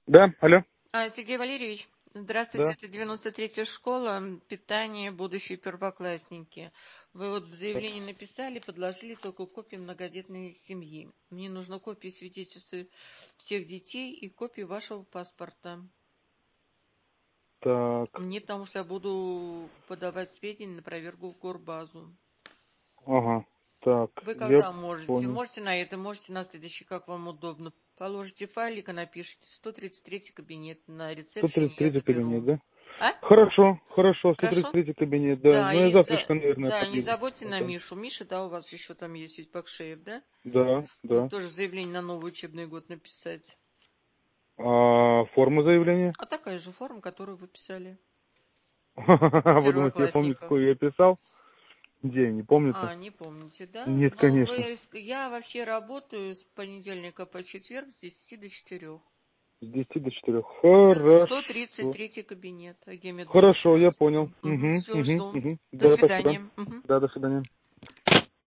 Да, алло, Сергей Валерьевич, здравствуйте, да. это 93-я школа, питание, будущие первоклассники. Вы вот в заявлении написали, подложили только копии многодетной семьи. Мне нужно копии свидетельства всех детей и копии вашего паспорта. Так, Мне, потому что я буду подавать сведения на проверку в горбазу. ага, так, Вы я когда можете? понял. Можете на это, можете на следующий, как вам удобно. Положите файлик и напишите 133 кабинет на ресепшене, я 133 кабинет, заберу. да? А? Хорошо, хорошо, Хорошо? 133 кабинет, да. Да, Ну, я завтрашка, наверное, да, не подъеду. забудьте на Потом. Мишу. Миша, да, у вас еще там есть ведь Бакшеев, да? Да, да. Тоже заявление на новый учебный год написать. А форма заявления? А такая же форма, которую вы писали. Вы думаете, я помню, Первоклассников. какой я писал? День, не помню-то? Не помните, да? Нет, Ну, конечно. я вообще работаю с понедельника по четверг с 10 до 4. С 10 до 4. Да, Хорошо. 133 кабинет. Агемеддин Хорошо, я понял. Мосфильм. Все, жду. До Да, спасибо. свидания. Да, до свидания.